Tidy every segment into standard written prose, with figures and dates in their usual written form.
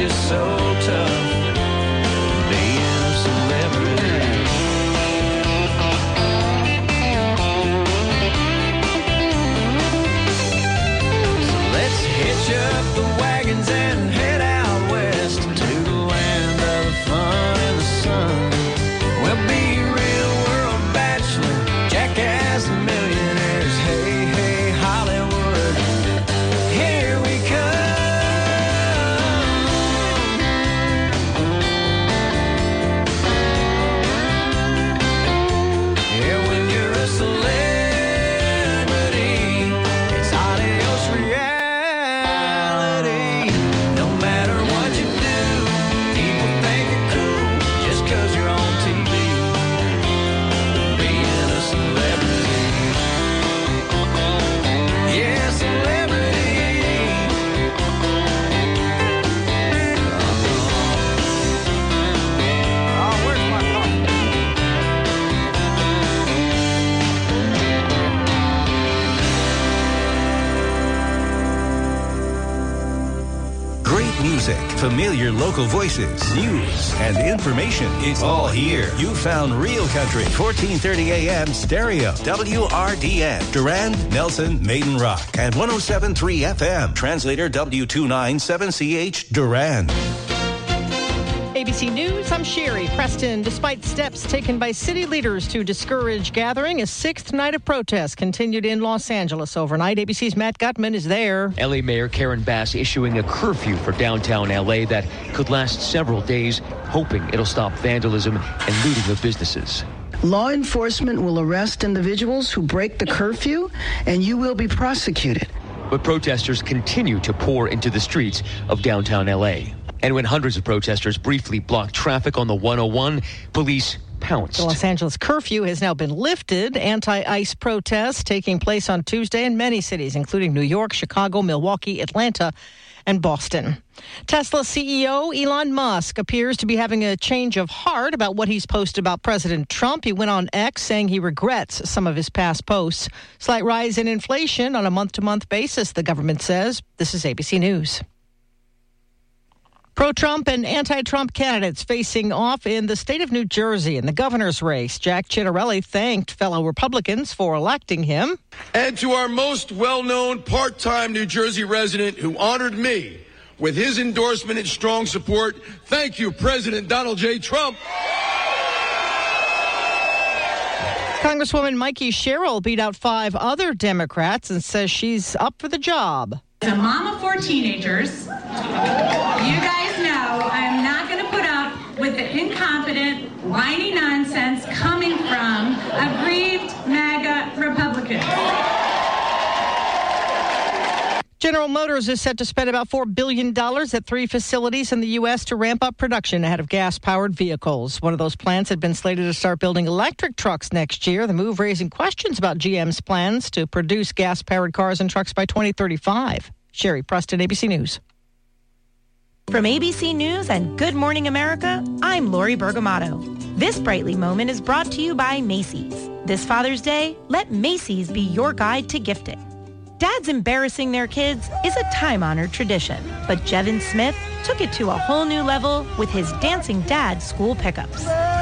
just so tough being a celebrity. So let's hitch up the wagons and head out west to the land of the fun and the sun. We'll be real world bachelor, jackass millionaires. Hey, hey, Hollywood, here we come. Yeah, when you're a celebrity, it's adios reality. No matter what you do, people think you're cool just 'cause you're on TV. Being a celebrity. Yeah, celebrity. Oh, where's my coffee? Great music, familiar local voices, news, and information. It's all here. You found Real Country, 1430 AM stereo, WRDN, Durand, Nelson, Maiden Rock, and 107.3 FM, translator W297CH, Durand. ABC News, I'm Sherry Preston. Despite steps taken by city leaders to discourage gathering, a sixth night of protest continued in Los Angeles overnight. ABC's Matt Gutman is there. LA Mayor Karen Bass issuing a curfew for downtown LA that could last several days, hoping it'll stop vandalism and looting of businesses. Law enforcement will arrest individuals who break the curfew, and you will be prosecuted. But protesters continue to pour into the streets of downtown LA. And when hundreds of protesters briefly blocked traffic on the 101, police pounced. The Los Angeles curfew has now been lifted. Anti-ICE protests taking place on Tuesday in many cities, including New York, Chicago, Milwaukee, Atlanta, and Boston. Tesla CEO Elon Musk appears to be having a change of heart about what he's posted about President Trump. He went on X saying he regrets some of his past posts. Slight rise in inflation on a month-to-month basis, the government says. This is ABC News. Pro-Trump and anti-Trump candidates facing off in the state of New Jersey in the governor's race. Jack Ciattarelli thanked fellow Republicans for electing him. And to our most well-known part-time New Jersey resident who honored me with his endorsement and strong support, thank you, President Donald J. Trump. Congresswoman Mikey Sherrill beat out 5 other Democrats and says she's up for the job. As a mom of 4 teenagers, you guys know I am not going to put up with the incompetent, whiny nonsense coming from aggrieved MAGA Republicans. General Motors is set to spend about $4 billion at 3 facilities in the U.S. to ramp up production ahead of gas-powered vehicles. One of those plants had been slated to start building electric trucks next year, the move raising questions about GM's plans to produce gas-powered cars and trucks by 2035. Sherry Preston, ABC News. From ABC News and Good Morning America, I'm Lori Bergamato. This Brightly moment is brought to you by Macy's. This Father's Day, let Macy's be your guide to gifting. Dads embarrassing their kids is a time-honored tradition, but Jevin Smith took it to a whole new level with his Dancing Dad school pickups.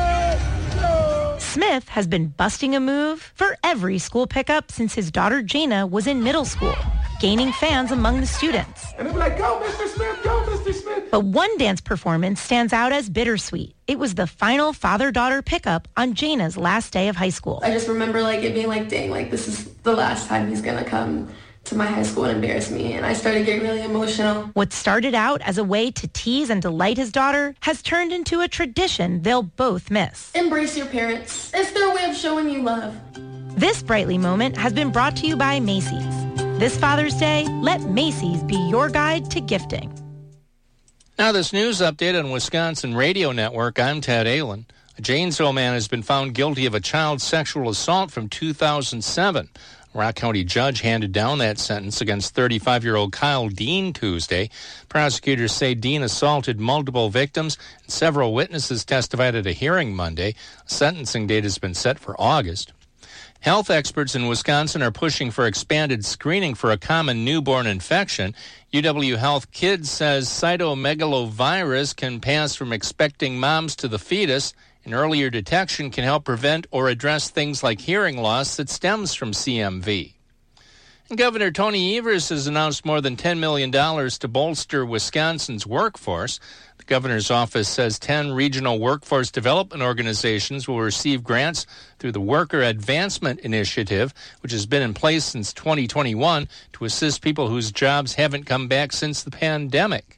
Smith has been busting a move for every school pickup since his daughter Jana was in middle school, gaining fans among the students. And they'll be like, go, Mr. Smith, go, Mr. Smith. But one dance performance stands out as bittersweet. It was the final father-daughter pickup on Jana's last day of high school. I just remember it being like, dang, this is the last time he's going to come to my high school and embarrass me, and I started getting really emotional. What started out as a way to tease and delight his daughter has turned into a tradition they'll both miss. Embrace your parents. It's their way of showing you love. This Brightly moment has been brought to you by Macy's. This Father's Day, let Macy's be your guide to gifting. Now this news update on Wisconsin Radio Network. I'm Ted Allen. A Janesville man has been found guilty of a child sexual assault from 2007. A Rock County judge handed down that sentence against 35-year-old Kyle Dean Tuesday. Prosecutors say Dean assaulted multiple victims, and several witnesses testified at a hearing Monday. A sentencing date has been set for August. Health experts in Wisconsin are pushing for expanded screening for a common newborn infection. UW Health Kids says cytomegalovirus can pass from expecting moms to the fetus, and earlier detection can help prevent or address things like hearing loss that stems from CMV. And Governor Tony Evers has announced more than $10 million to bolster Wisconsin's workforce. The governor's office says 10 regional workforce development organizations will receive grants through the Worker Advancement Initiative, which has been in place since 2021 to assist people whose jobs haven't come back since the pandemic.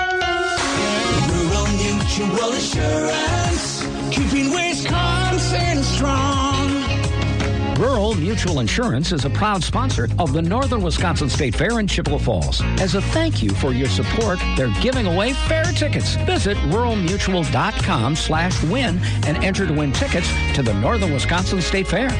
Rural Mutual Insurance, keeping Wisconsin strong. Rural Mutual Insurance is a proud sponsor of the Northern Wisconsin State Fair in Chippewa Falls. As a thank you for your support, they're giving away fair tickets. Visit ruralmutual.com/win and enter to win tickets to the Northern Wisconsin State Fair.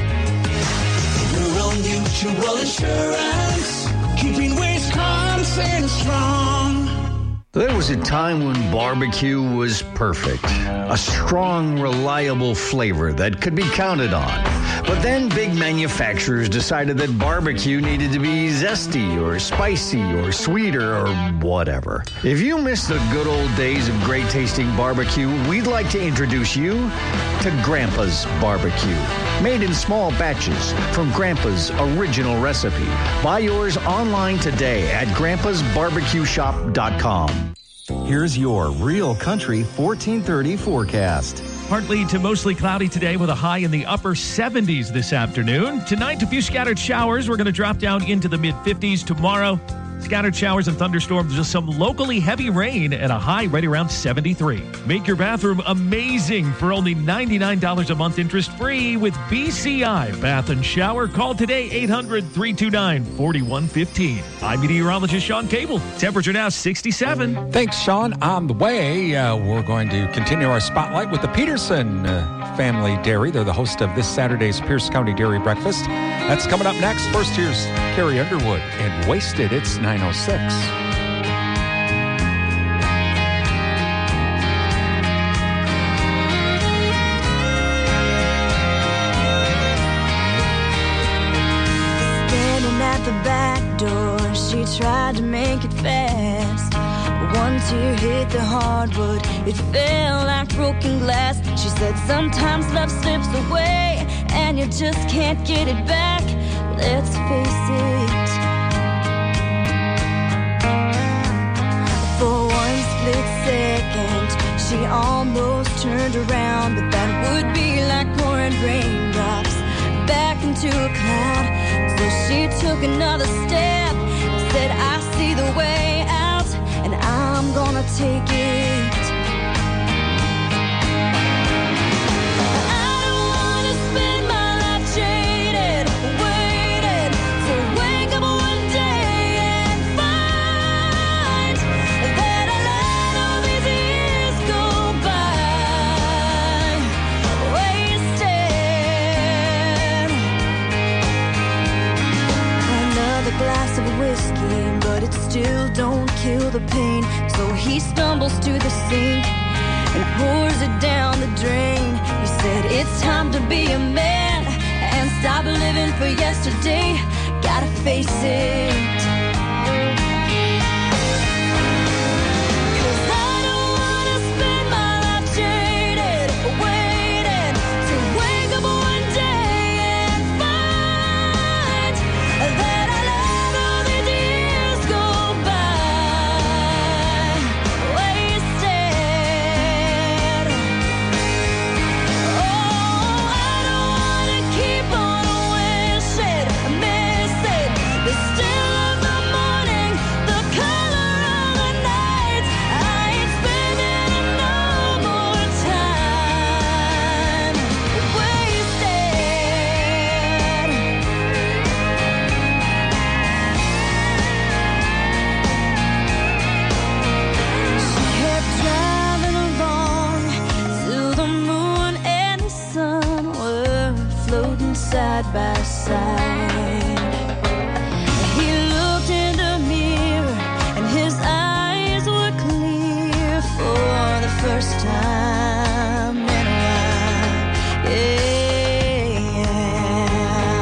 Rural Mutual Insurance, keeping Wisconsin strong. There was a time when barbecue was perfect. A strong, reliable flavor that could be counted on. But then big manufacturers decided that barbecue needed to be zesty or spicy or sweeter or whatever. If you miss the good old days of great tasting barbecue, we'd like to introduce you to Grandpa's Barbecue. Made in small batches from Grandpa's original recipe. Buy yours online today at grandpasbarbecueshop.com. Here's your Real Country 1430 forecast. Partly to mostly cloudy today with a high in the upper 70s this afternoon. Tonight, a few scattered showers. We're going to drop down into the mid-50s tomorrow. Scattered showers and thunderstorms, just some locally heavy rain and a high right around 73. Make your bathroom amazing for only $99 a month interest-free with BCI Bath and Shower. Call today, 800-329-4115. I'm meteorologist Sean Cable. Temperature now 67. Thanks, Sean. On the way, we're going to continue our spotlight with the Peterson Family Dairy. They're the host of this Saturday's Pierce County Dairy Breakfast. That's coming up next. First, here's Carrie Underwood and Wasted. It's 9:06. Standing at the back door, she tried to make it fast. One tear hit the hardwood, it fell like broken glass. She said sometimes love slips away and you just can't get it back. Let's face it, for one split second she almost turned around, but that would be like pouring raindrops back into a cloud. So she took another step and said, I see the way out and I'm gonna take it. I don't wanna spend my life jaded, waiting to wake up one day and find that I let all these years go by wasted. Another glass of whiskey, but it still don't kill the pain. So he stumbles to the sink and pours it down the drain. He said, it's time to be a man and stop living for yesterday. Gotta face it. Side by side, he looked in the mirror and his eyes were clear for the first time in a while. Yeah.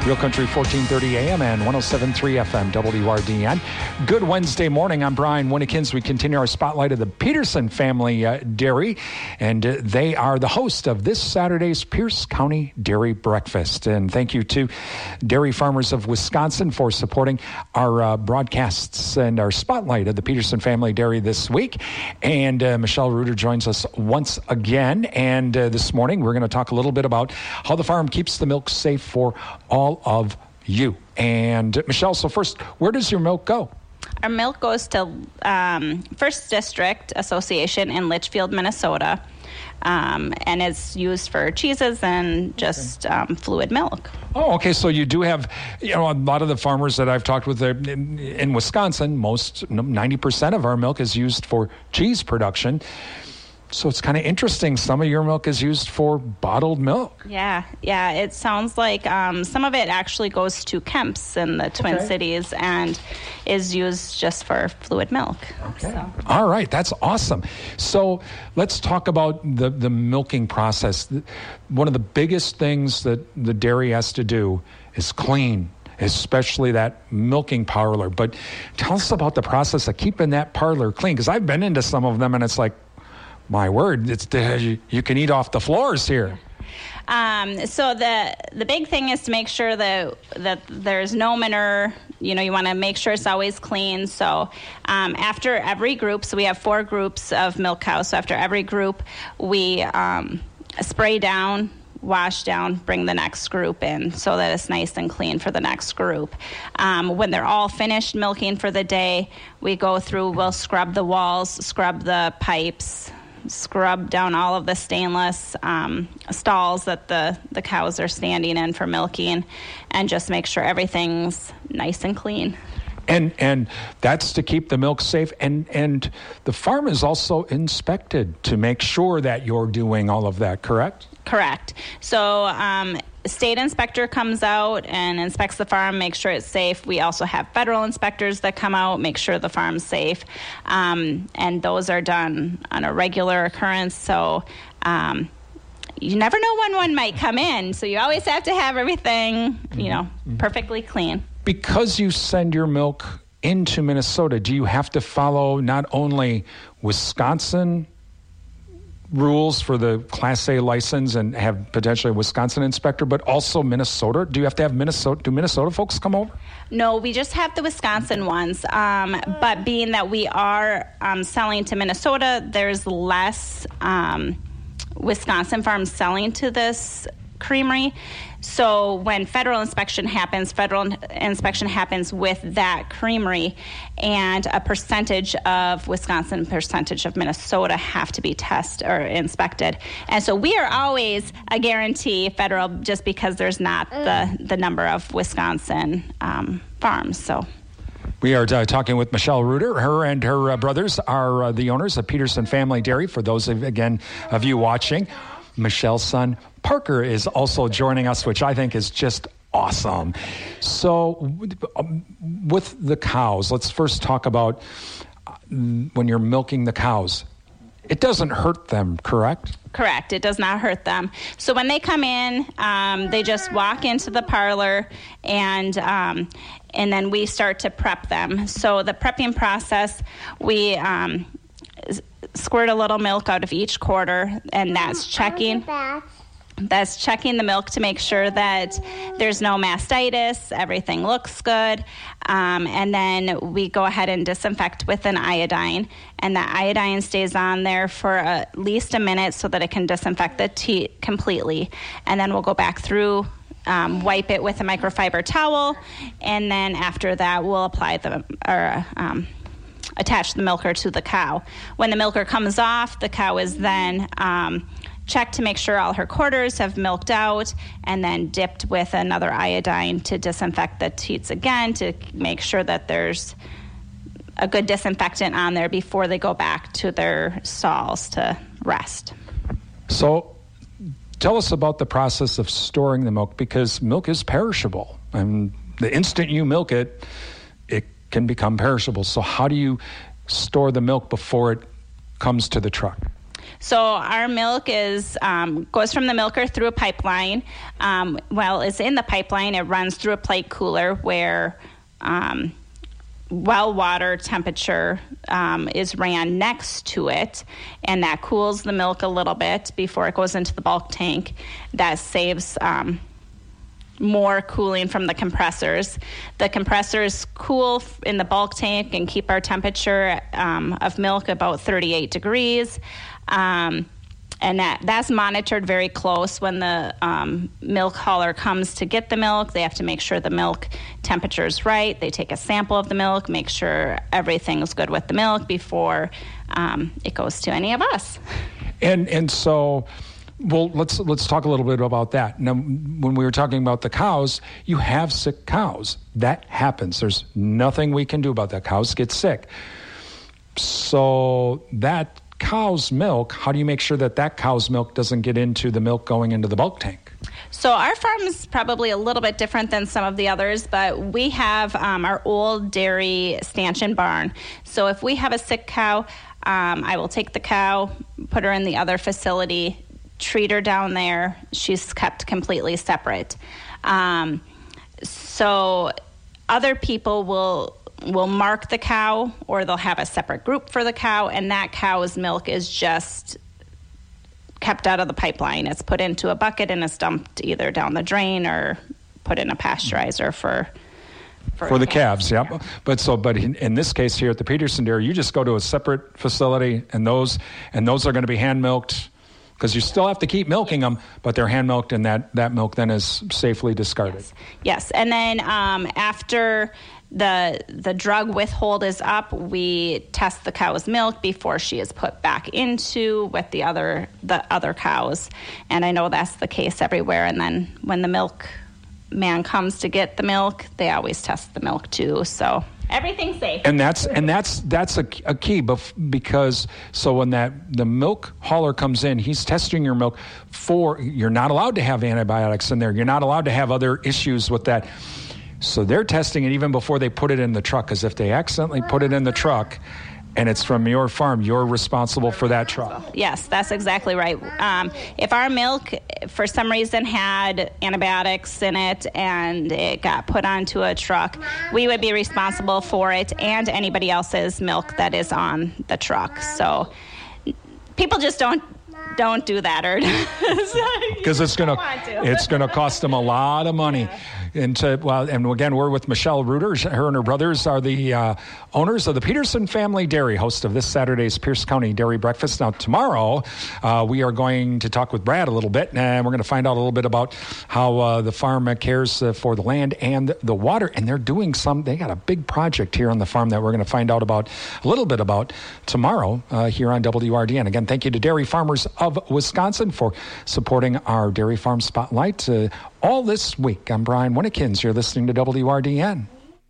Real Country 1430 AM and 107.3 FM WRDN. Good Wednesday morning. I'm Brian Winnekins. We continue our spotlight of the Peterson family dairy, and they are the host of this Saturday's Pierce County Dairy Breakfast. And thank you to Dairy Farmers of Wisconsin for supporting our broadcasts and our spotlight of the Peterson family dairy this week. And Michelle Reuter joins us once again. And this morning we're going to talk a little bit about how the farm keeps the milk safe for all of you. And Michelle, so first, where does your milk go? Our milk goes to First District Association in Litchfield, Minnesota, and is used for cheeses and just fluid milk. Oh, okay. So you do have, a lot of the farmers that I've talked with in Wisconsin, 90% of our milk is used for cheese production. So it's kind of interesting. Some of your milk is used for bottled milk. Yeah. It sounds like some of it actually goes to Kemp's in the Twin Cities and is used just for fluid milk. Okay. So. All right. That's awesome. So let's talk about the milking process. One of the biggest things that the dairy has to do is clean, especially that milking parlor. But tell us about the process of keeping that parlor clean, because I've been into some of them and it's like, my word, you can eat off the floors here. So the big thing is to make sure that there's no manure. You want to make sure it's always clean. So after every group, so we have 4 groups of milk cows. So after every group, we spray down, wash down, bring the next group in so that it's nice and clean for the next group. When they're all finished milking for the day, we go through, we'll scrub the walls, scrub the pipes, scrub down all of the stainless stalls that the cows are standing in for milking, and just make sure everything's nice and clean. And that's to keep the milk safe. And the farm is also inspected to make sure that you're doing all of that, correct? Correct. So state inspector comes out and inspects the farm, makes sure it's safe. We also have federal inspectors that come out, make sure the farm's safe. And those are done on a regular occurrence. So you never know when one might come in. So you always have to have everything, perfectly clean. Because you send your milk into Minnesota, do you have to follow not only Wisconsin rules for the Class A license and have potentially a Wisconsin inspector, but also Minnesota? Do you have to have Minnesota? Do Minnesota folks come over? No, we just have the Wisconsin ones. But being that we are selling to Minnesota, there's less Wisconsin farms selling to this creamery. So when federal inspection happens with that creamery, and a percentage of Wisconsin, percentage of Minnesota have to be tested or inspected. And so we are always a guarantee federal, just because there's not the number of Wisconsin farms. So. We are talking with Michelle Reuter. Her and her brothers are the owners of Peterson Family Dairy. For those of you watching, Michelle's son Parker is also joining us, which I think is just awesome. So with the cows, let's first talk about when you're milking the cows. It doesn't hurt them, correct? Correct. It does not hurt them. So when they come in, they just walk into the parlor, and then we start to prep them. So the prepping process, we squirt a little milk out of each quarter, and that's checking the milk to make sure that there's no mastitis, everything looks good, and then we go ahead and disinfect with an iodine, and that iodine stays on there for at least a minute so that it can disinfect the teat completely, and then we'll go back through, wipe it with a microfiber towel, and then after that we'll apply attach the milker to the cow. When the milker comes off, the cow is then checked to make sure all her quarters have milked out, and then dipped with another iodine to disinfect the teats again, to make sure that there's a good disinfectant on there before they go back to their stalls to rest. So tell us about the process of storing the milk, because milk is perishable. And the instant you milk it, it can become perishable. So how do you store the milk before it comes to the truck? So our milk is goes from the milker through a pipeline. While it's in the pipeline, it runs through a plate cooler where well water temperature is ran next to it, and that cools the milk a little bit before it goes into the bulk tank. That saves more cooling from the compressors. The compressors cool in the bulk tank and keep our temperature of milk about 38 degrees. And that's monitored very close. When the milk hauler comes to get the milk, they have to make sure the milk temperature is right. They take a sample of the milk, make sure everything's good with the milk before it goes to any of us. And so, well, let's talk a little bit about that. Now, when we were talking about the cows, you have sick cows. That happens. There's nothing we can do about that. Cows get sick. So that cow's milk, how do you make sure that cow's milk doesn't get into the milk going into the bulk tank? So our farm is probably a little bit different than some of the others, but we have our old dairy stanchion barn. So if we have a sick cow, I will take the cow, put her in the other facility, treat her down there. She's kept completely separate. So other people will mark the cow, or they'll have a separate group for the cow, and that cow's milk is just kept out of the pipeline. It's put into a bucket and it's dumped either down the drain or put in a pasteurizer for the calves. Yeah. But in this case here at the Peterson Dairy, you just go to a separate facility, and those are going to be hand milked, because you still have to keep milking them, but they're hand milked, and that milk then is safely discarded. Yes. And then after the drug withhold is up, we test the cow's milk before she is put back into with the other cows. And I know that's the case everywhere. And then when the milk man comes to get the milk, they always test the milk too. So everything's safe. And that's a key, because so when the milk hauler comes in, he's testing your milk for, you're not allowed to have antibiotics in there. You're not allowed to have other issues with that. So they're testing it even before they put it in the truck, because if they accidentally put it in the truck and it's from your farm, you're responsible for that truck. Yes, that's exactly right. If our milk, for some reason, had antibiotics in it and it got put onto a truck, we would be responsible for it and anybody else's milk that is on the truck. So people just don't do that, or because it's gonna cost them a lot of money. Yeah. And again, we're with Michelle Reuter. Her and her brothers are the owners of the Peterson Family Dairy, host of this Saturday's Pierce County Dairy Breakfast. Now, tomorrow, we are going to talk with Brad a little bit, and we're going to find out a little bit about how the farm cares for the land and the water. And they're doing they got a big project here on the farm that we're going to find out a little bit about tomorrow here on WRDN. Again, thank you to Dairy Farmers of Wisconsin for supporting our Dairy Farm Spotlight all this week. I'm Brian Winnikins. You're listening to WRDN.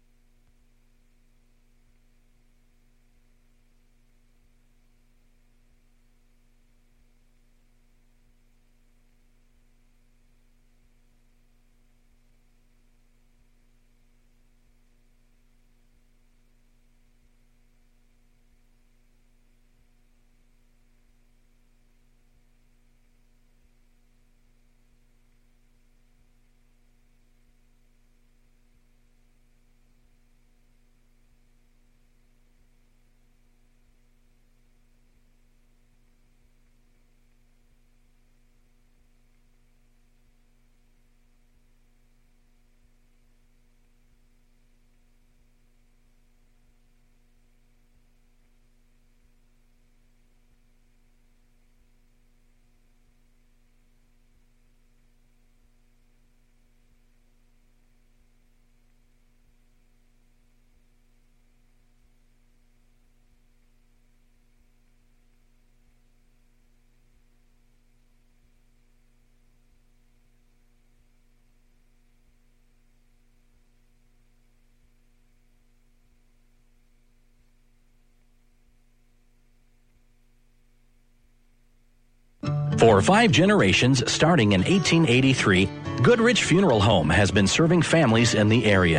For 5 generations, starting in 1883, Goodrich Funeral Home has been serving families in the area.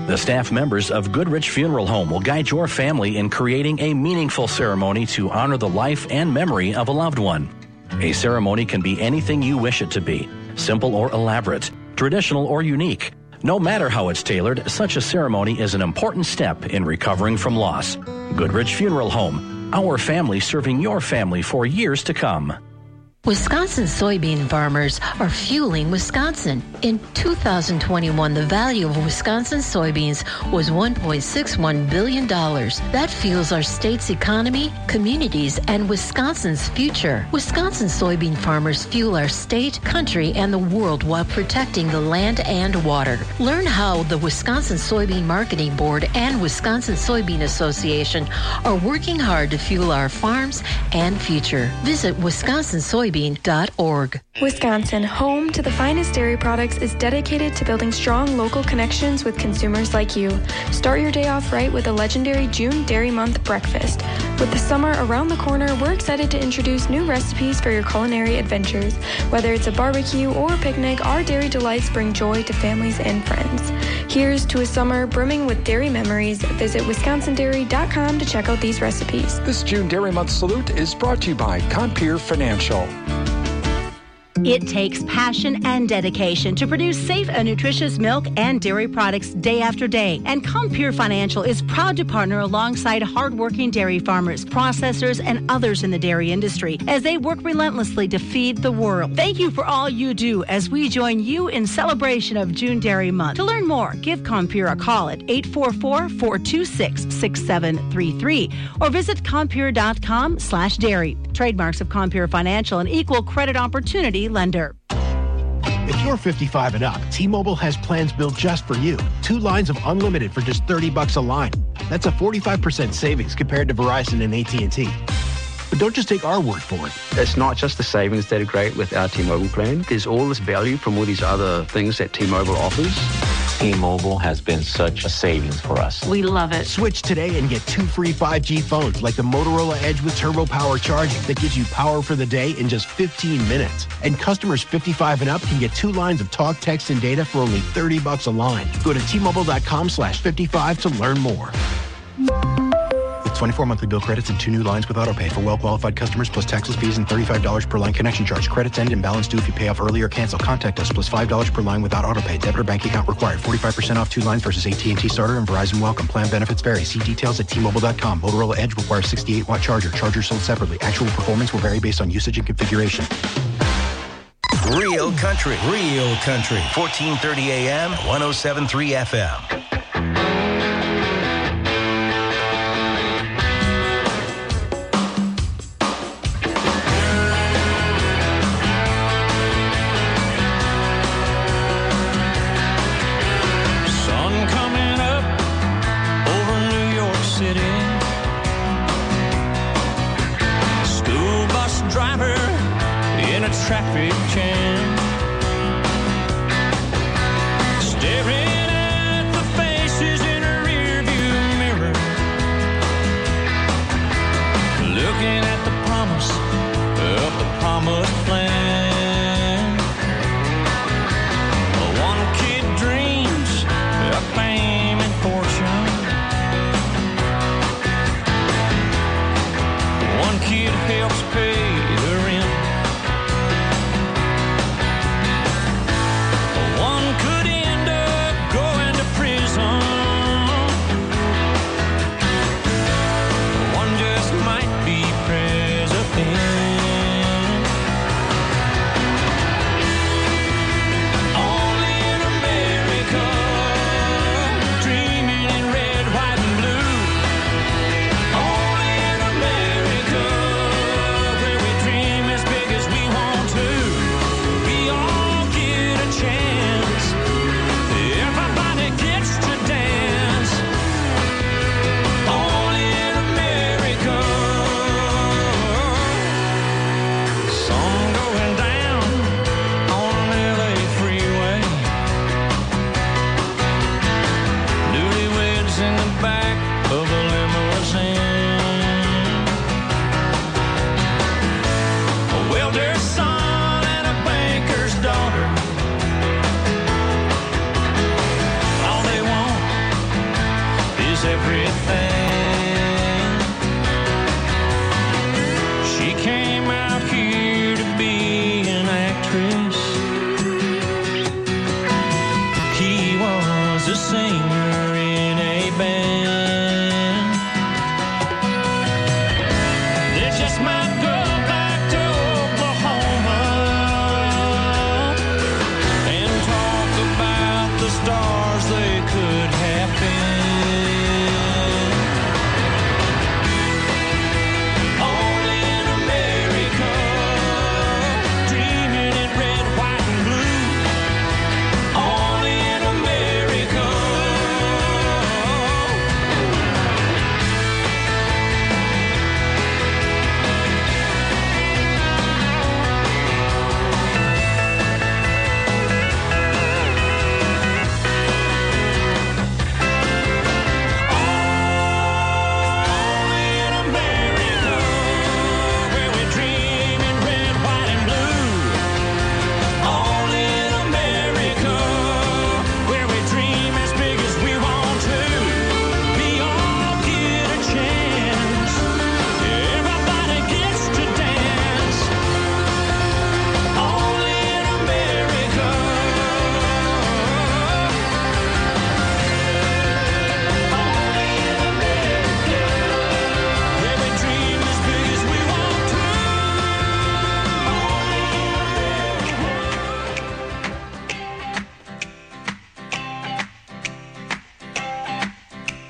The staff members of Goodrich Funeral Home will guide your family in creating a meaningful ceremony to honor the life and memory of a loved one. A ceremony can be anything you wish it to be, simple or elaborate, traditional or unique. No matter how it's tailored, such a ceremony is an important step in recovering from loss. Goodrich Funeral Home, our family serving your family for years to come. Wisconsin soybean farmers are fueling Wisconsin. In 2021, the value of Wisconsin soybeans was $1.61 billion. That fuels our state's economy, communities, and Wisconsin's future. Wisconsin soybean farmers fuel our state, country, and the world while protecting the land and water. Learn how the Wisconsin Soybean Marketing Board and Wisconsin Soybean Association are working hard to fuel our farms and future. Visit wisconsinsoybean.org. Wisconsin, home to the finest dairy products, is dedicated to building strong local connections with consumers like you. Start your day off right with a legendary June Dairy Month breakfast. With the summer around the corner, we're excited to introduce new recipes for your culinary adventures. Whether it's a barbecue or a picnic, our dairy delights bring joy to families and friends. Here's to a summer brimming with dairy memories. Visit wisconsindairy.com to check out these recipes. This June Dairy Month salute is brought to you by Compeer Financial. It takes passion and dedication to produce safe and nutritious milk and dairy products day after day. And Compeer Financial is proud to partner alongside hardworking dairy farmers, processors, and others in the dairy industry as they work relentlessly to feed the world. Thank you for all you do as we join you in celebration of June Dairy Month. To learn more, give Compeer a call at 844-426-6733 or visit Compeer.com/dairy. Trademarks of Compeer Financial, an equal credit opportunity lender. If you're 55 and up, T-Mobile has plans built just for you. 2 lines of unlimited for just $30 a line. That's a 45% savings compared to Verizon and AT&T. But don't just take our word for it. It's not just the savings that are great with our T-Mobile plan. There's all this value from all these other things that T-Mobile offers. T-Mobile has been such a savings for us. We love it. Switch today and get 2 free 5G phones like the Motorola Edge with Turbo Power charging that gives you power for the day in just 15 minutes. And customers 55 and up can get 2 lines of talk, text, and data for only $30 a line. Go to T-Mobile.com/55 to learn more. With 24 monthly bill credits and 2 new lines with autopay for well-qualified customers plus taxes, fees, and $35 per line connection charge. Credits end and balance due if you pay off early or cancel. Contact us plus $5 per line without autopay. Debit or bank account required. 45% off 2 lines versus AT&T Starter and Verizon Welcome. Plan benefits vary. See details at T-Mobile.com. Motorola Edge requires 68-watt charger. Chargers sold separately. Actual performance will vary based on usage and configuration. Real country. Real country. 1430 AM, 107.3 FM. Traffic jam, staring at the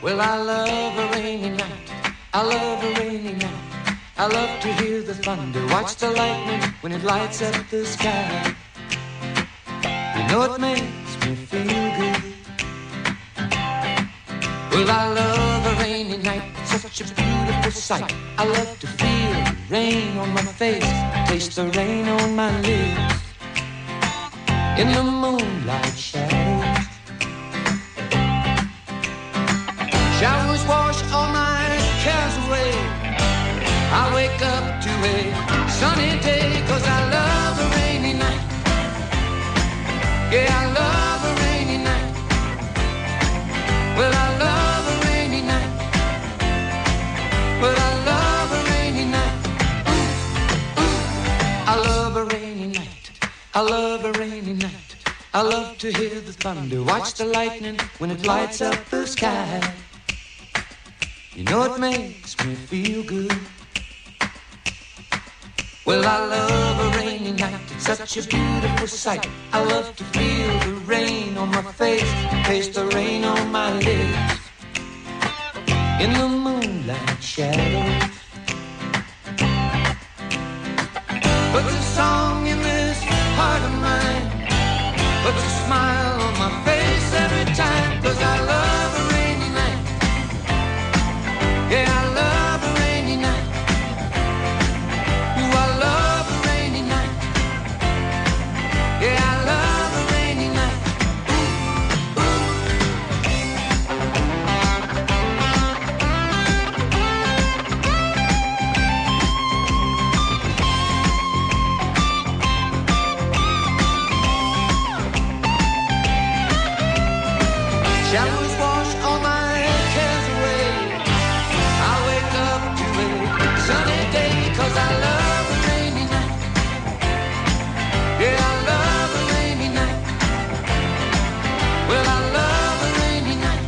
Well, I love a rainy night. I love a rainy night. I love to hear the thunder, watch the lightning when it lights up the sky. You know it makes me feel good. Well, I love a rainy night, such a beautiful sight. I love to feel the rain on my face, taste the rain on my lips. In the moonlight shadows, showers wash all my cares away. I wake up to a sunny day, 'cause I love a rainy night. Yeah, I love a rainy night. Well, I love a rainy night. Well, I love a rainy night. I love a rainy night. I love a rainy night. I love to hear the thunder, watch the lightning when it lights up the sky. You know it makes me feel good. Well, I love a rainy night, it's such a beautiful sight. I love to feel the rain on my face, taste the rain on my lips. In the moonlight shadows, but the song in this heart of mine puts a smile on my face every time, 'cause I love a rainy night. Yeah, I love a rainy night. Ooh, I love a rainy night. Yeah, I love a rainy night. Showers wash all my cares away. I wake up to a sunny day, 'cause I love a rainy night. Yeah, I love a rainy night. Well, I love a rainy night.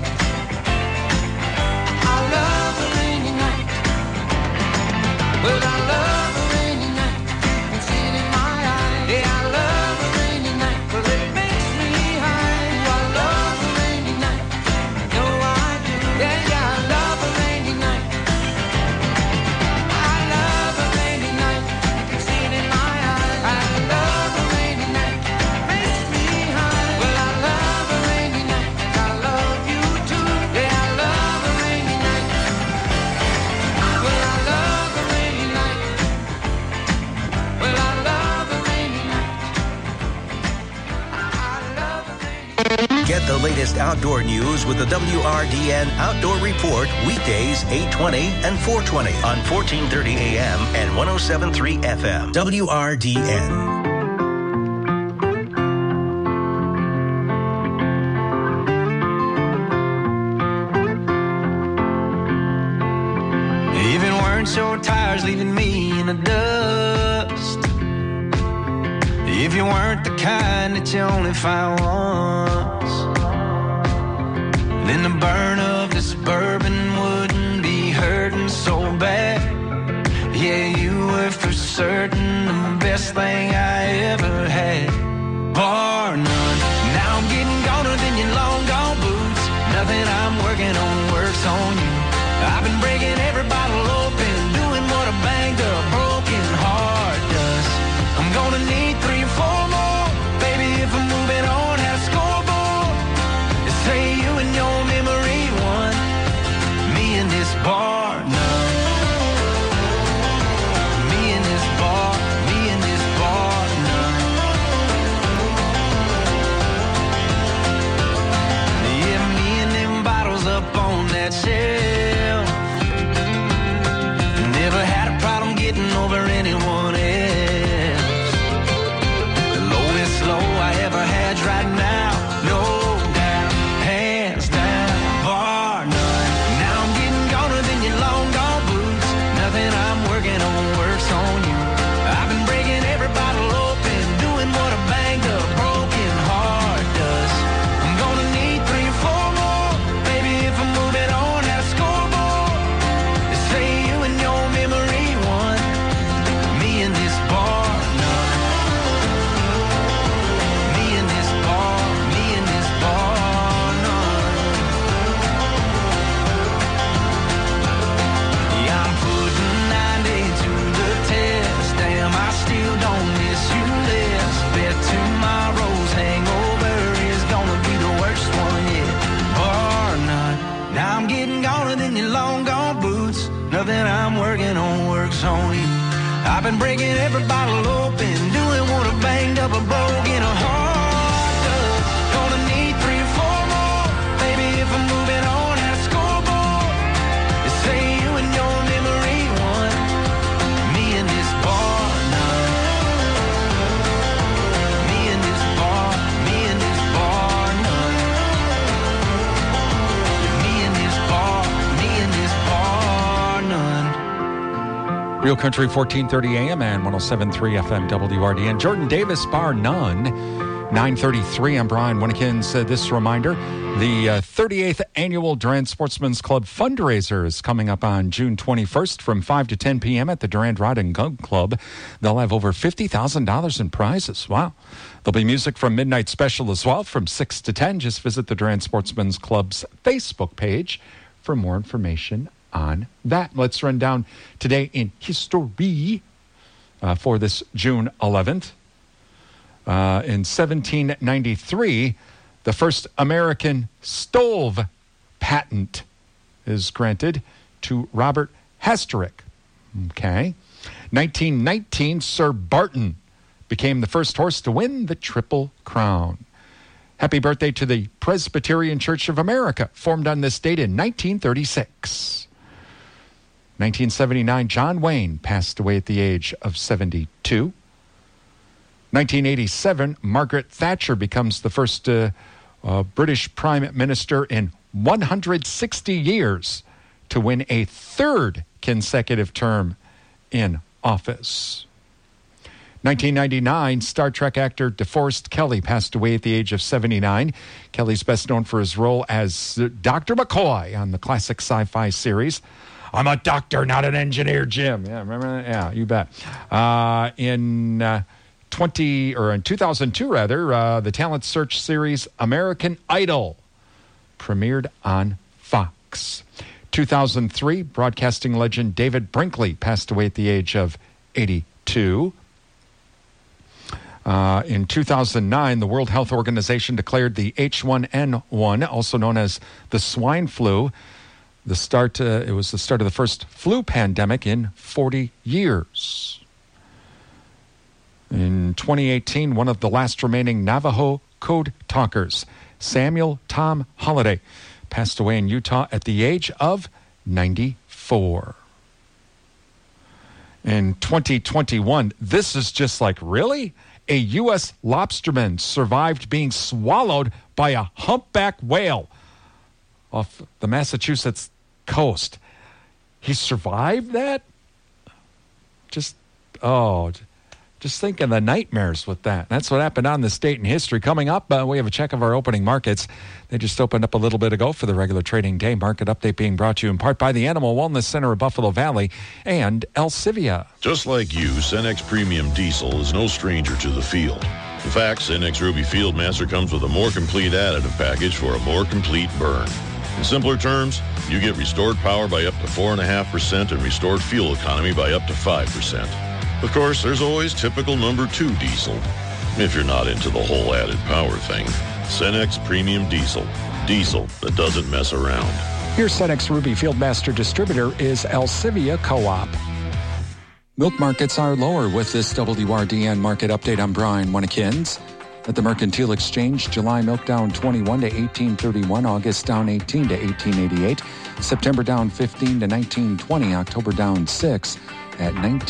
I love a rainy night. Well, I love a rainy night. You can see it in my eyes. Yeah, I love a rainy night, 'cause it makes me high. I love a rainy night. No, I do. Yeah, yeah, I love a rainy night. I love a rainy night. You can see it in my eyes. I love a rainy night. Makes me high. Well, I love a rainy night. I love you too. Yeah, I love a rainy night. Well, I love a rainy night. Well, I love a rainy night. Get the latest outdoor news with the WRDN Outdoor Report weekdays 8:20 and 4:20 on 1430 AM and 107.3 FM. WRDN. If it weren't so tires leaving me in the dust, if you weren't the kind that you only find once, then the burn of this bourbon wouldn't be hurting so bad. Yeah, you were for certain the best thing I ever had. Bar none. Now I'm getting goner than your long gone boots. Nothing I'm working on works on you. I've been breaking every bottle open, doing what a banged up broken heart does. I'm gonna need 3 or 4 more, baby, if I'm moving on. Had a scoreboard, say you and your memory won. Me and this bar none. Me and this bar none. Yeah, me and them bottles up on that shelf. been breaking every bottle open, doing what I banged up and broke in a hard dust. Gonna need 3 or 4 more, baby, if I'm moving on at a scoreboard. They say you and your memory won, me and this bar none. Me and this bar none. Me and this bar none. Real Country 1430 AM and 107.3 FM WRDN. Jordan Davis, bar none. 9:33. I'm Brian Winnekins. This reminder, the 38th Annual Durand Sportsman's Club fundraiser is coming up on June 21st from 5 to 10 p.m. at the Durand Rod and Gun Club. They'll have over $50,000 in prizes. Wow. There'll be music from Midnight Special as well from 6 to 10. Just visit the Durand Sportsman's Club's Facebook page for more information on that. Let's run down today in history for this June 11th. In 1793, the first American stove patent is granted to Robert Hasterick. Okay. 1919, Sir Barton became the first horse to win the Triple Crown. Happy birthday to the Presbyterian Church of America, formed on this date in 1936. 1979, John Wayne passed away at the age of 72. 1987, Margaret Thatcher becomes the first British Prime Minister in 160 years to win a third consecutive term in office. 1999, Star Trek actor DeForest Kelley passed away at the age of 79. Kelly's best known for his role as Dr. McCoy on the classic sci-fi series. I'm a doctor, not an engineer, Jim. Yeah, remember that? Yeah, you bet. In 2002, the talent search series American Idol premiered on Fox. 2003, broadcasting legend David Brinkley passed away at the age of 82. In 2009, the World Health Organization declared the H1N1, also known as the swine flu, it was the start of the first flu pandemic in 40 years. In 2018, one of the last remaining Navajo code talkers, Samuel Tom Holliday, passed away in Utah at the age of 94. In 2021, this is just like, really? A U.S. lobsterman survived being swallowed by a humpback whale off the Massachusetts coast. He survived that? Just thinking the nightmares with that. That's what happened on this date in history. Coming up, we have a check of our opening markets. They just opened up a little bit ago for the regular trading day. Market update being brought to you in part by the Animal Wellness Center of Buffalo Valley and Elsivia. Just like you, Cenex Premium Diesel is no stranger to the field. In fact, Cenex Ruby Fieldmaster comes with a more complete additive package for a more complete burn. In simpler terms, you get restored power by up to 4.5% and restored fuel economy by up to 5%. Of course, there's always typical number 2 diesel. If you're not into the whole added power thing, Cenex Premium Diesel. Diesel that doesn't mess around. Your Cenex Ruby Fieldmaster distributor is Elsivia Co-op. Milk markets are lower with this WRDN market update. I'm Brian Winnekins. At the Mercantile Exchange, July milk down 21 to 18.31, August down 18 to 18.88, September down 15 to 19.20, October down 6 at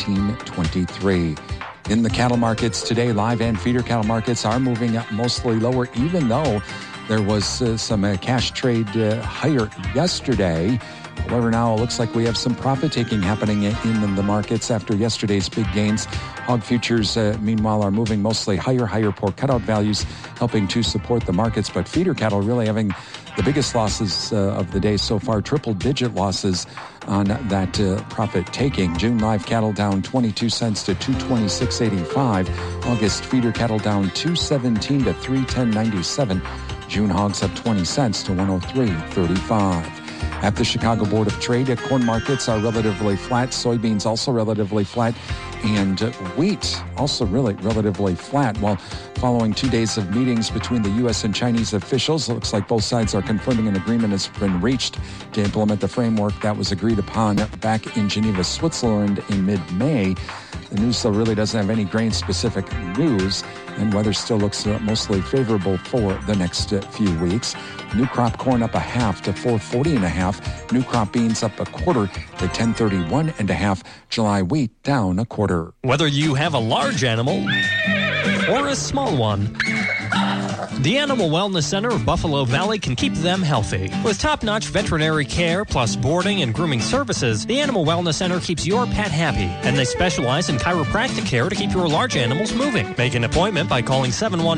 19.23. In the cattle markets today, live and feeder cattle markets are moving up mostly lower, even though there was some cash trade higher yesterday. However, now it looks like we have some profit-taking happening in the markets after yesterday's big gains. Hog futures, meanwhile, are moving mostly higher pork cutout values, helping to support the markets. But feeder cattle really having the biggest losses of the day so far, triple-digit losses on that profit-taking. June live cattle down 22 cents to $226.85. August feeder cattle down 217 to $310.97. June hogs up 20 cents to $103.35. At the Chicago Board of Trade, corn markets are relatively flat. Soybeans also relatively flat. And wheat also really relatively flat. While following 2 days of meetings between the U.S. and Chinese officials, it looks like both sides are confirming an agreement has been reached to implement the framework that was agreed upon back in Geneva, Switzerland in mid-May. The news still really doesn't have any grain-specific news, and weather still looks mostly favorable for the next few weeks. New crop corn up 1/2 to 440.5. New crop beans up 1/4 to 1031.5. July wheat down 1/4. Whether you have a large animal or a small one, the Animal Wellness Center of Buffalo Valley can keep them healthy. With top-notch veterinary care plus boarding and grooming services, the Animal Wellness Center keeps your pet happy, and they specialize in chiropractic care to keep your large animals moving. Make an appointment by calling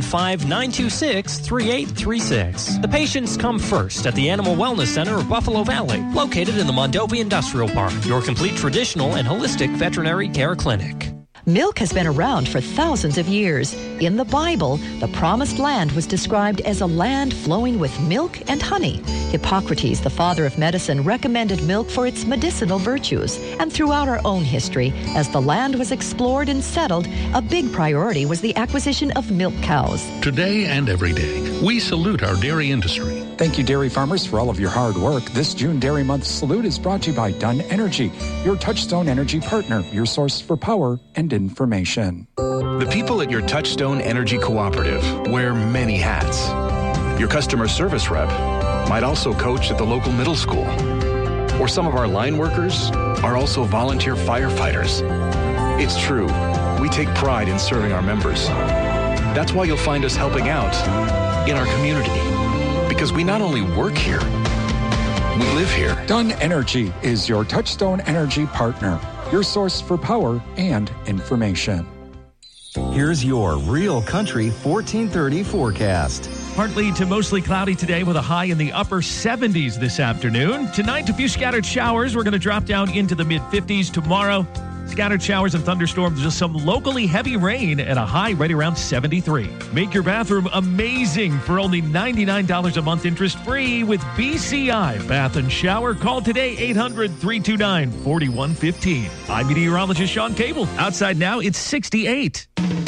715-926-3836. The patients come first at the Animal Wellness Center of Buffalo Valley, located in the Mondovi Industrial Park, your complete traditional and holistic veterinary care clinic. Milk has been around for thousands of years. In the Bible, the Promised Land was described as a land flowing with milk and honey. Hippocrates, the father of medicine, recommended milk for its medicinal virtues. And throughout our own history, as the land was explored and settled, a big priority was the acquisition of milk cows. Today and every day, we salute our dairy industry. Thank you, dairy farmers, for all of your hard work. This June Dairy Month salute is brought to you by Dunn Energy, your Touchstone Energy partner, your source for power and information. The people at your Touchstone Energy Cooperative wear many hats. Your customer service rep might also coach at the local middle school. Or some of our line workers are also volunteer firefighters. It's true, we take pride in serving our members. That's why you'll find us helping out in our community. Because we not only work here, we live here. Dunn Energy is your Touchstone Energy partner, your source for power and information. Here's your Real Country 1430 forecast. Partly to mostly cloudy today with a high in the upper 70s this afternoon. Tonight, a few scattered showers. We're going to drop down into the mid-50s tomorrow. Scattered showers and thunderstorms, just some locally heavy rain, and a high right around 73. Make your bathroom amazing for only $99 a month interest-free with BCI Bath and Shower. Call today, 800-329-4115. I'm meteorologist Sean Cable. Outside now, it's 68.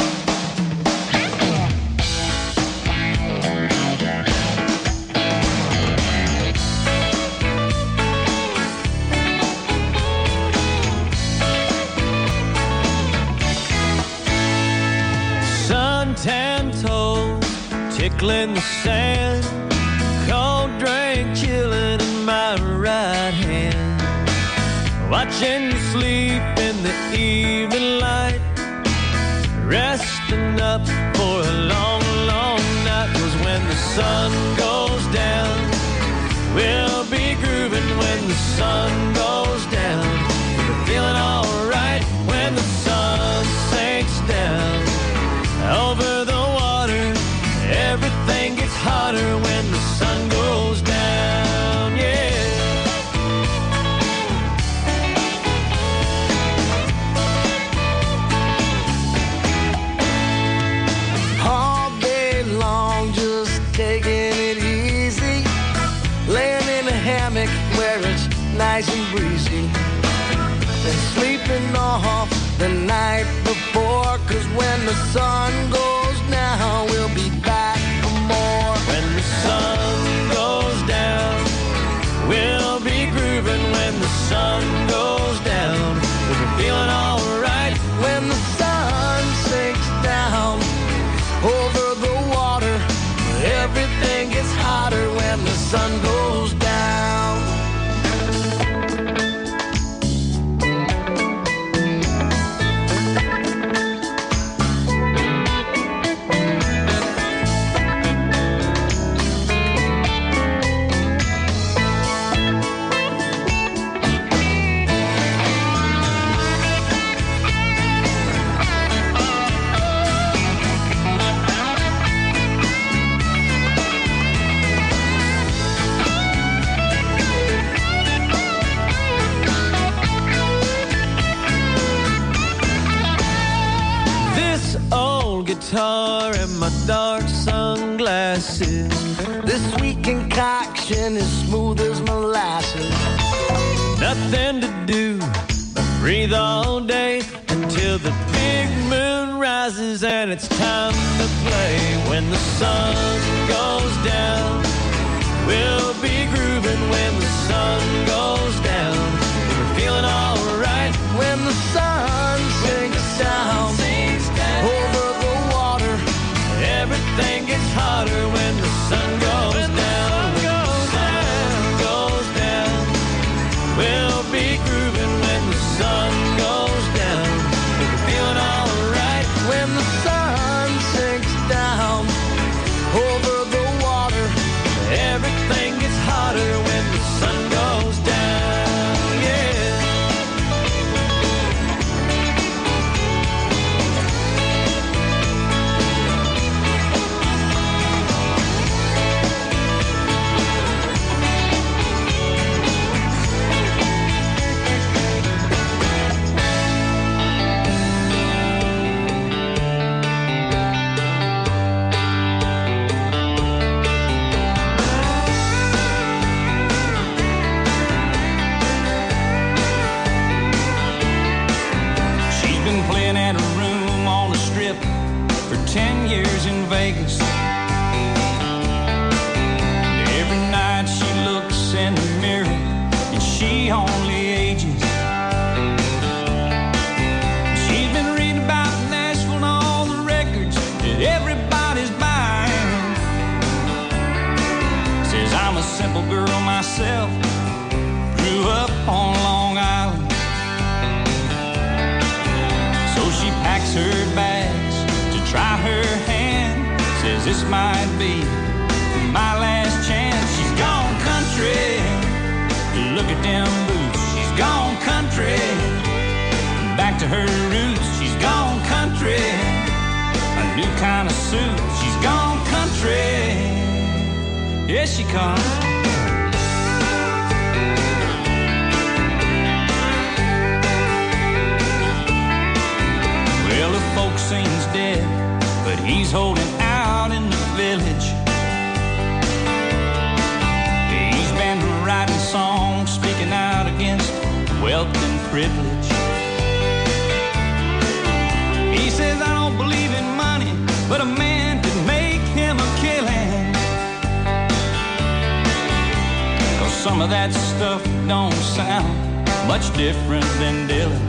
Tan toe, tickling the sand, cold drink chilling in my right hand, watching you sleep in the evening light, resting up for a long, long night. 'Cause when the sun goes down, we'll be grooving when the sun goes down. We're feeling alright when the sun sinks down. Over the water, everything gets hotter when the sun goes down, yeah. All day long, just taking it easy, laying in a hammock where it's nice and breezy, and sleeping off the night before. 'Cause when the sun goes down, we'll be back for more. When the sun goes down, we'll be grooving when the sun goes down. We're feeling alright when the sun sinks down. Over the water, everything gets hotter when the sun goes down. Guitar and my dark sunglasses. This sweet concoction is smooth as molasses. Nothing to do but breathe all day until the big moon rises. rises and it's time to play. When the sun goes down, we'll be grooving when the sun goes down. We're feeling alright when the sun sinks down over the water. Everything gets hotter when the sun goes down. When the sun goes down, we'll be grooving when the sun goes down. We're feeling alright when the sun sinks down over the water. Everything gets hotter when the sun goes down, yeah. She's been playing at a room on the strip for 10 years in Vegas. Every night she looks in the mirror and she only ages. She's been reading about Nashville and all the records that everybody's buying. Says I'm a simple girl myself, grew up on Long Island. So she packs her bags to try her hand. Says this might be my last chance. She's gone country, look at them boots. She's gone country, back to her roots. She's gone country, a new kind of suit. She's gone country, here she comes. Well, the folk seems dead, but he's holding out in the village. He's been writing songs, speaking out against wealth and privilege. He says, I don't believe in money, but a man could make him a killing. 'Cause some of that stuff don't sound much different than Dylan.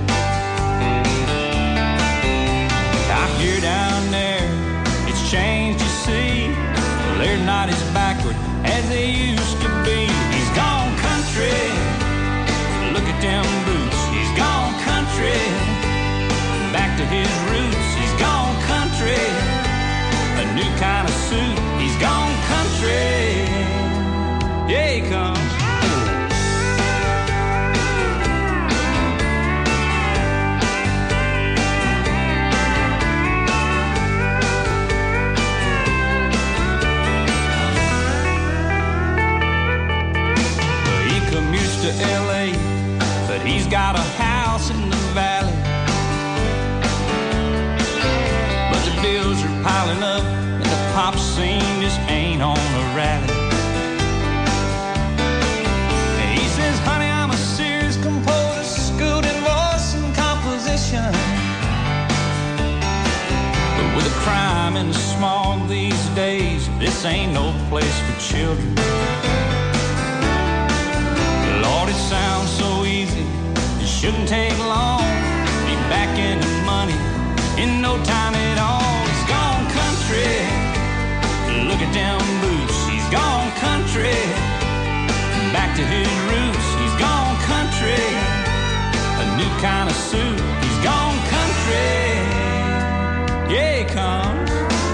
I hear down there, it's changed, you see. Well, they're not as backward as they used to be. He's gone country, look at them boots. He's gone country, back to his roots. He's gone country, a new kind of suit. He's gone country, yeah, he comes. To LA, but he's got a house in the valley. But the bills are piling up and the pop scene just ain't on a rally. And he says, honey, I'm a serious composer, schooled in voice and composition. But with the crime and the smog these days, this ain't no place for children. Lord, it sounds so easy, it shouldn't take long. Be back into money in no time at all. He's gone country, look at them boots. He's gone country, back to his roots. He's gone country, a new kind of suit. He's gone country, yeah, he comes.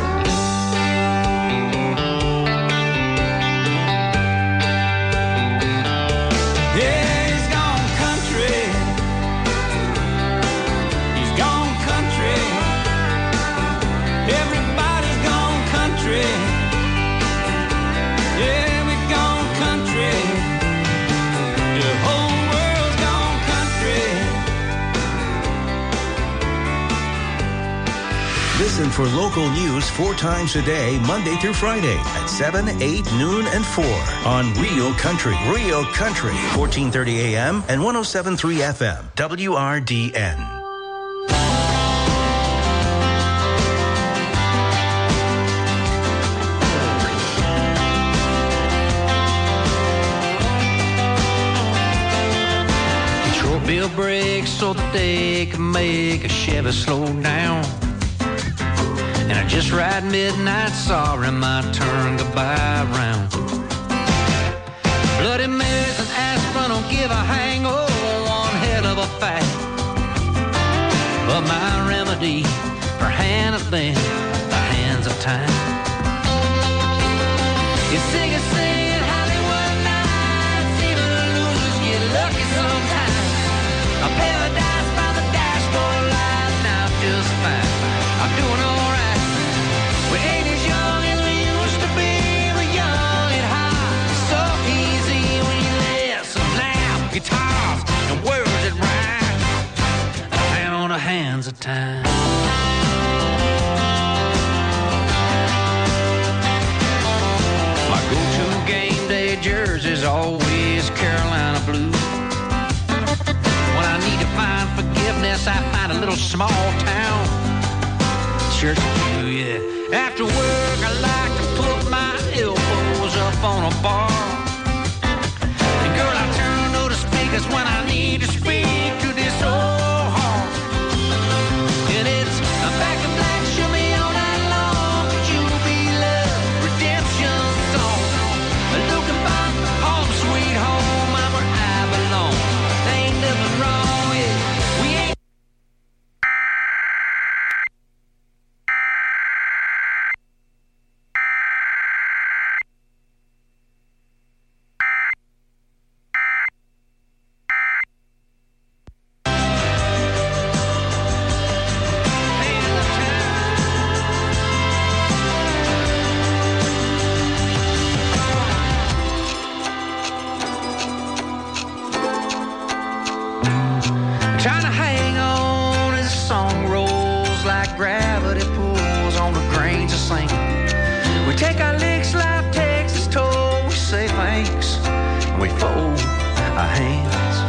Listen for local news 4 times a day, Monday through Friday at 7, 8, noon, and 4 on Real Country. Real Country, 1430 AM and 107.3 FM, WRDN. so that they can make a Chevy slow down. And I just ride midnight, sorry, my turn to buy around. Bloody Marys and aspirin don't give a hangover, one hell of a fact. But my remedy for hand has been the hands of time. You sing and sing at Hollywood nights, even losers get lucky sometimes. A paradise by the dashboard light, now just fine. I'm doing alright. We ain't as young as we used to be. We're young and hot, so easy when you listen loud guitars and words that rhyme. Down the hands of time. My go-to game day jersey's always Carolina blue. When I need to find forgiveness, I find a little small town church blue, yeah. After work, I like to put my elbows up on a bar. And girl, I turn to the speakers when I need to speak to this old heart. And it's a back to black, show me all night long. Could you be love, redemption song? Looking back, home sweet home, I'm where I belong. There ain't nothing wrong, yeah. We ain't. Trying to hang on as the song rolls like gravity pulls on the grains of sand. We take our licks, life takes its toll. We say thanks and we fold our hands.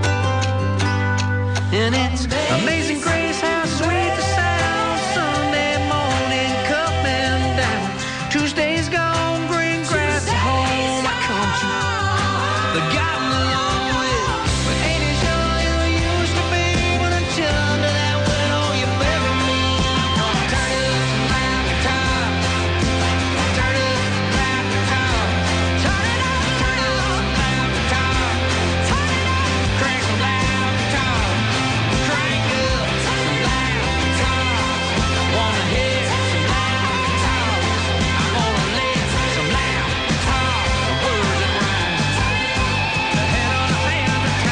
And it's amazing grace how sweet the sound. Sunday morning coming down. Tuesday's gone, green grass at home. I come to the gotten along with. But ain't as young as we used to be. When until under that window you bury me. Gonna turn it up some loud guitar. Turn it up some loud guitar. Turn it up some loud guitar. Turn it up, crank some loud guitar. Crank up some loud guitar. Wanna hear some loud guitar. I wanna live some loud guitar. The words that rhyme. The head on the hand of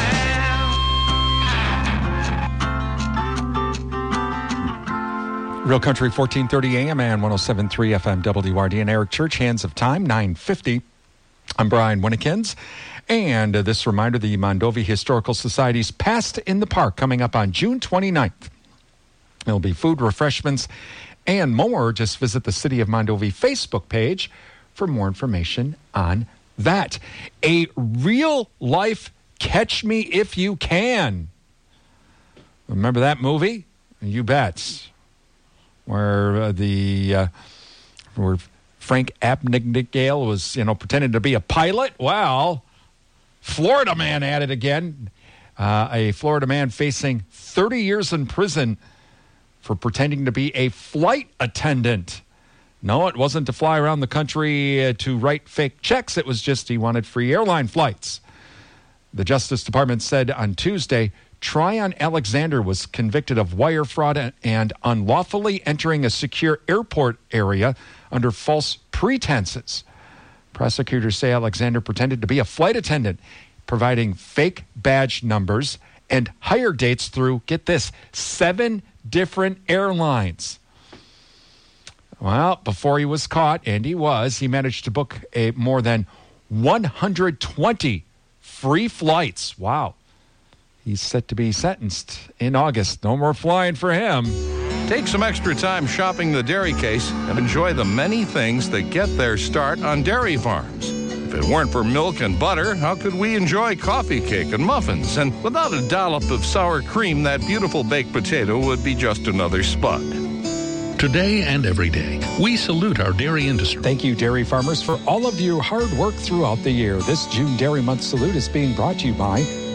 town. Real Country 1430 AM and 107.3 FM WRD and Eric Church, Hands of Time, 9:50. I'm Brian Winnekins. And this reminder, the Mondovi Historical Society's Past in the Park coming up on June 29th. There'll be food, refreshments, and more. Just visit the City of Mondovi Facebook page for more information on that. A real-life Catch Me If You Can. Remember that movie? You bet. Where where Frank Abagnale was, pretending to be a pilot. Well, Florida man at it again. A Florida man facing 30 years in prison for pretending to be a flight attendant. No, it wasn't to fly around the country to write fake checks. It was just he wanted free airline flights. The Justice Department said on Tuesday, Tryon Alexander was convicted of wire fraud and unlawfully entering a secure airport area under false pretenses. Prosecutors say Alexander pretended to be a flight attendant, providing fake badge numbers and hire dates through, get this, 7 different airlines. Well, before he was caught, and he managed to book more than 120 free flights. Wow. He's set to be sentenced in August. No more flying for him. Take some extra time shopping the dairy case and enjoy the many things that get their start on dairy farms. If it weren't for milk and butter, how could we enjoy coffee cake and muffins? And without a dollop of sour cream, that beautiful baked potato would be just another spud. Today and every day, we salute our dairy industry. Thank you, dairy farmers, for all of your hard work throughout the year. This June Dairy Month salute is being brought to you by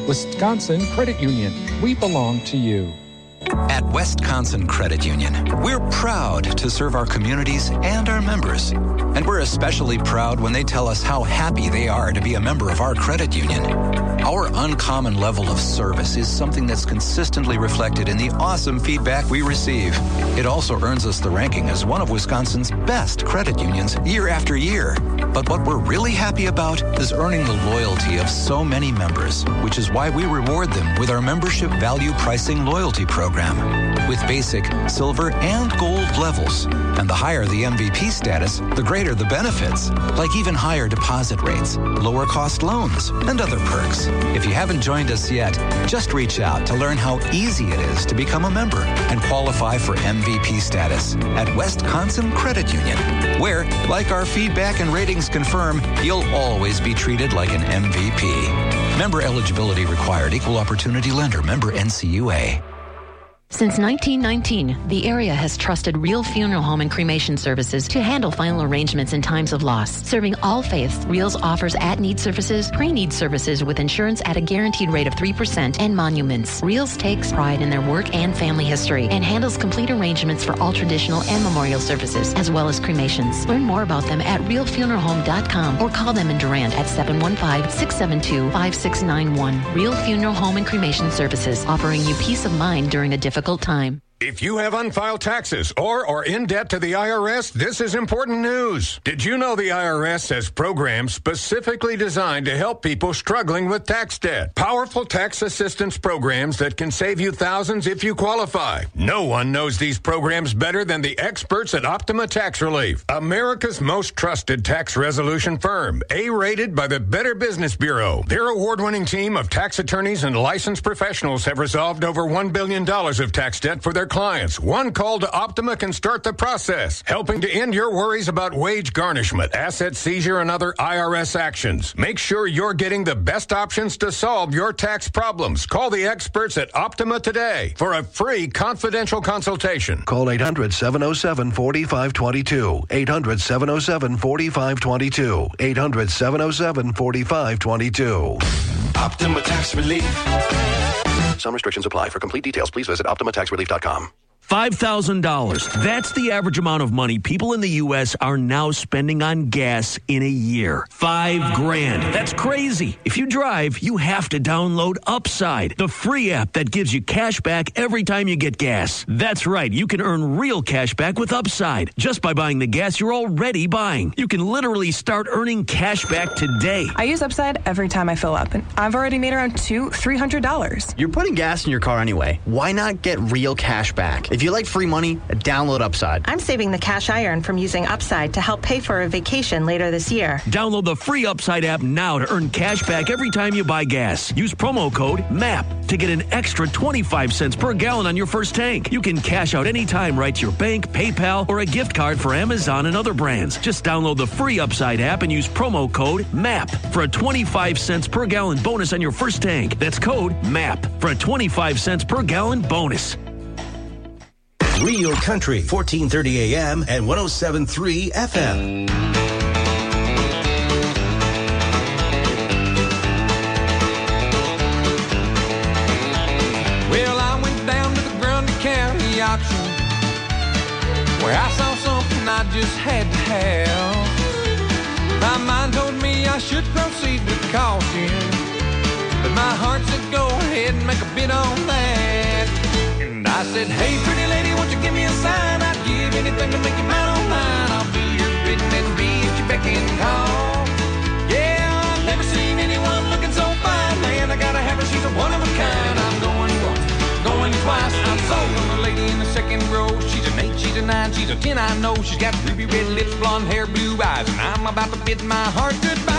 Wisconsin Credit Union. We belong to you. At Wisconsin Credit Union, we're proud to serve our communities and our members. And we're especially proud when they tell us how happy they are to be a member of our credit union. Our uncommon level of service is something that's consistently reflected in the awesome feedback we receive. It also earns us the ranking as one of Wisconsin's best credit unions year after year. But what we're really happy about is earning the loyalty of so many members, which is why we reward them with our membership value pricing loyalty program. With basic, silver, and gold levels. And the higher the MVP status, the greater the benefits, like even higher deposit rates, lower cost loans, and other perks. If you haven't joined us yet, just reach out to learn how easy it is to become a member and qualify for MVP status at Wisconsin Credit Union, where, like our feedback and ratings confirm, you'll always be treated like an MVP. Member eligibility required. Equal opportunity lender. Member NCUA. Since 1919, the area has trusted Real Funeral Home and Cremation Services to handle final arrangements in times of loss. Serving all faiths, Reals offers at-need services, pre-need services with insurance at a guaranteed rate of 3%, and monuments. Reals takes pride in their work and family history and handles complete arrangements for all traditional and memorial services, as well as cremations. Learn more about them at realfuneralhome.com or call them in Durand at 715-672-5691. Real Funeral Home and Cremation Services, offering you peace of mind during a difficult time. If you have unfiled taxes or are in debt to the IRS, this is important news. Did you know the IRS has programs specifically designed to help people struggling with tax debt? Powerful tax assistance programs that can save you thousands if you qualify. No one knows these programs better than the experts at Optima Tax Relief, America's most trusted tax resolution firm, A-rated by the Better Business Bureau. Their award-winning team of tax attorneys and licensed professionals have resolved over $1 billion of tax debt for their clients. One call to Optima can start the process, helping to end your worries about wage garnishment, asset seizure, and other IRS actions. Make sure you're getting the best options to solve your tax problems. Call the experts at Optima today for a free confidential consultation. Call 800-707-4522. 800-707-4522. 800-707-4522. Optima Tax Relief. Some restrictions apply. For complete details, please visit OptimaTaxRelief.com. $5,000. That's the average amount of money people in the U.S. are now spending on gas in a year. $5,000. That's crazy. If you drive, you have to download Upside, the free app that gives you cash back every time you get gas. That's right. You can earn real cash back with Upside just by buying the gas you're already buying. You can literally start earning cash back today. I use Upside every time I fill up, and I've already made around $300. You're putting gas in your car anyway. Why not get real cash back? If you like free money, download Upside. I'm saving the cash I earn from using Upside to help pay for a vacation later this year. Download the free Upside app now to earn cash back every time you buy gas. Use promo code MAP to get an extra 25 cents per gallon on your first tank. You can cash out anytime right to your bank, PayPal, or a gift card for Amazon and other brands. Just download the free Upside app and use promo code MAP for a 25 cents per gallon bonus on your first tank. That's code MAP for a 25 cents per gallon bonus. Real Country, 1430 AM and 107.3 FM. Well, I went down to the Grundy County auction where I saw something I just had to have. My mind told me I should proceed with caution, but my heart said go ahead and make a bid on that. And I said, hey, pretty lady, won't you give me a sign? I'd give anything to make you mine on mine. I'll do your bidding and be at your beck and call. Yeah, I've never seen anyone looking so fine. Man, I gotta have her, she's a one of a kind. I'm going once, going twice. I'm sold on the lady in the second row. She's an 8, she's a 9, she's a 10, I know. She's got ruby red lips, blonde hair, blue eyes, and I'm about to bid my heart goodbye.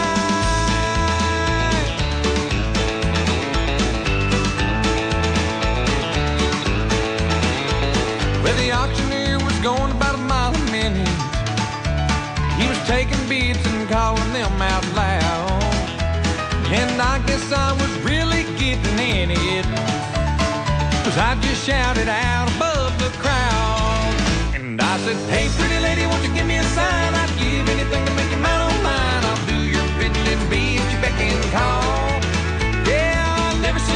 Well, the auctioneer was going about a mile a minute. He was taking bids and calling them out loud. And I guess I was really getting in it, 'cause I just shouted out above the crowd. And I said, hey, pretty lady, won't you give me a sign? I'd give anything to make you mine on mine. I'll do your bidding and be at your beck and call. Yeah, I've never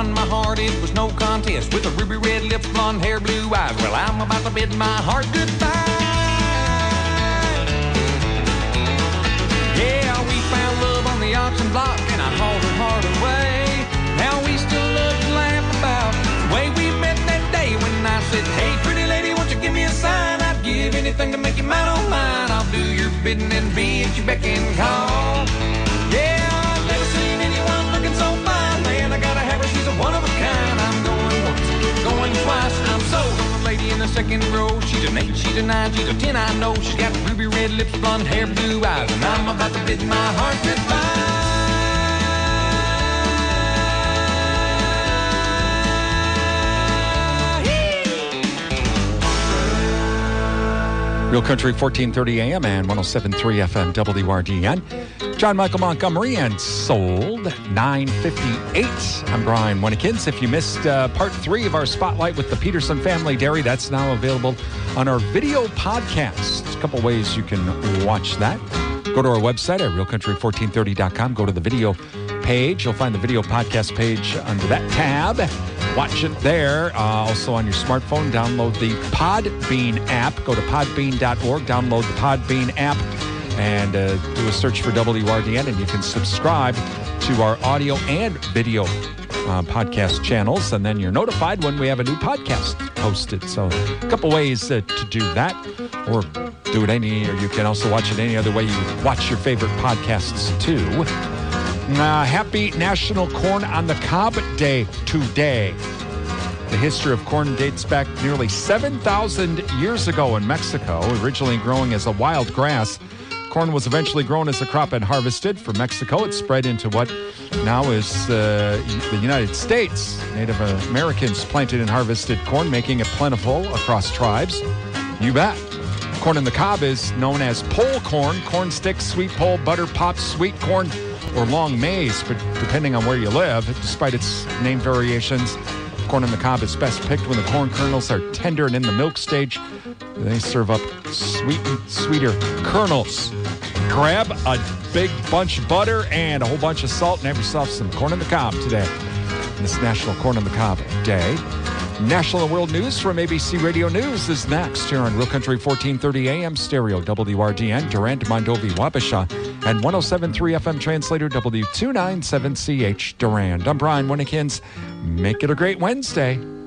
won my heart, it was no contest. With a ruby red lips, blonde hair, blue eyes. Well, I'm about to bid my heart goodbye. Yeah, we found love on the auction block, and I hauled her heart away. Now we still love to laugh about the way we met that day when I said, hey, pretty lady, won't you give me a sign? I'd give anything to make you mine, oh mine. I'll do your bidding and be at your beck and call. Yeah, I've never seen anyone looking so fine. Man, I gotta have her, she's a one of a kind. I'm going once, going twice. I'm sold on the lady in the second row. She's an 8, she's a 9, she's a 10, I know. She's got ruby red lips, blonde hair, blue eyes. And I'm about to bid my heart goodbye. Real Country 1430 AM and 107.3 FM WRDN. John Michael Montgomery and Sold 958. I'm Brian Winnekins. If you missed part 3 of our Spotlight with the Peterson Family Dairy, that's now available on our video podcast. A couple ways you can watch that. Go to our website at realcountry1430.com. Go to the video page. You'll find the video podcast page under that tab. Watch it there. Also on your smartphone, download the Podbean app. Go to podbean.org, download the Podbean app, and do a search for WRDN, and you can subscribe to our audio and video podcast channels, and then you're notified when we have a new podcast posted. So a couple ways to do that, or do it or you can also watch it any other way you watch your favorite podcasts too. Happy National Corn on the Cob Day today. The history of corn dates back nearly 7,000 years ago in Mexico. Originally growing as a wild grass, corn was eventually grown as a crop and harvested. From Mexico, it spread into what now is the United States. Native Americans planted and harvested corn, making it plentiful across tribes. You bet. Corn on the cob is known as pole corn, corn sticks, sweet pole, butter pops, sweet corn, or long maize, but depending on where you live, despite its name variations, corn on the cob is best picked when the corn kernels are tender and in the milk stage. They serve up sweeter kernels. Grab a big bunch of butter and a whole bunch of salt and have yourself some corn on the cob today. This National Corn on the Cob Day. National and world news from ABC Radio News is next here on Real Country 1430 AM stereo WRDN, Durant, Mondovi, Wabasha, and 107.3 FM translator W297CH Durand. I'm Brian Winnekins. Make it a great Wednesday.